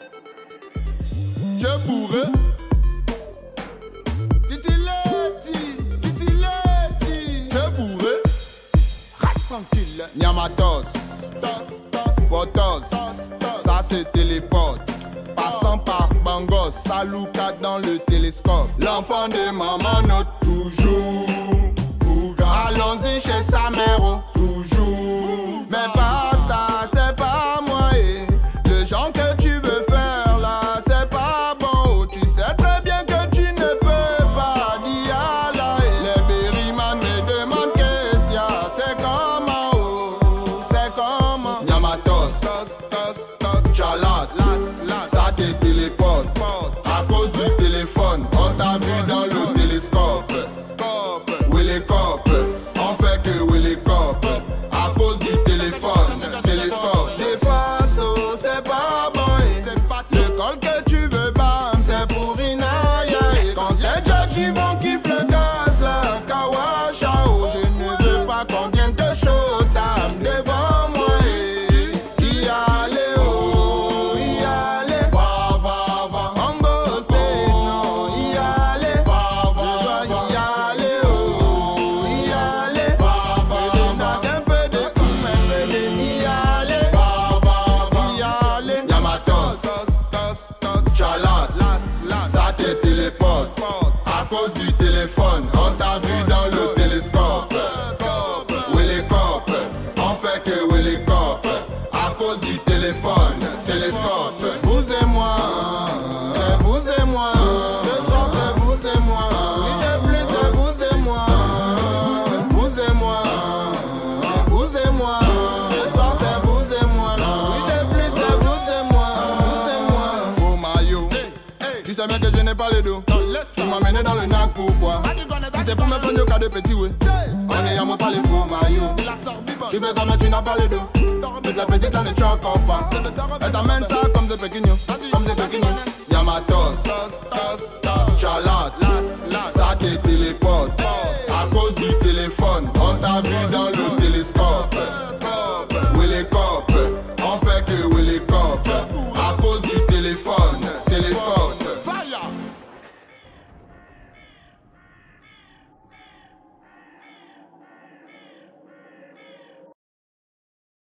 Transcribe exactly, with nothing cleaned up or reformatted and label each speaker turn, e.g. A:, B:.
A: Je pourrais. Titileti, titileti. Je pourrais. Reste tranquille. Nyamatos, tos, tos, Potos. Ça c'est téléporte. Passant par Bangos, Salouka dans le télescope. L'enfant de maman note toujours. Allons-y chez sa mère, oh, toujours. Mais basta, c'est pas moi, eh. Le genre que tu veux faire là, c'est pas bon. Oh. Tu sais très bien que tu ne peux pas dire là, eh. Les berryman me demandent qu'est-ce y'a. C'est comment, oh, c'est comment. Nyamatos, Chalas, ça te téléporte. À cause du téléphone, on t'a vu dans le télescope. Willy Cop, on fait que Willy Cop. À cause du téléphone, télescope. Des fastos, c'est pas bon. Le col que tu veux, bam, c'est pour Inaya. Quand c'est Judgy bon qui le gaz, la Kawashao. Je ne veux pas qu'on vienne te showtime devant moi. Y aller, oh, y aller. Va, va, va. On go straight, non, y aller. Va, va, va. Y aller, oh, y aller. Va, va, va. Un peu de hum, un peu de y aller. Va, va, va. Y aller. Nyamatos, Chalas, ça te téléporte. À cause du téléphone, on t'a vu dans le télescope. Willy Cop, on fait que Willy Cop. À cause du téléphone, télescope. Vous et moi, c'est vous et moi. Ce soir c'est vous et moi. Oui de plus c'est vous et moi. Vous et moi, c'est vous et moi. Ce soir c'est vous et moi. Oui de plus c'est vous et moi. Vous et moi. Oh maillot, tu sais bien que je n'ai pas les dos. Tu m'as mené dans le nac pourquoi? Si c'est pour me prendre au cas de petit ouais. On est à moi pas les faux maillots. Tu veux comme tu n'as pas les dos. Toute la petite on ne choque pas. Et t'amènes ça comme des péquignos. Comme des péquignos. Nyamatos,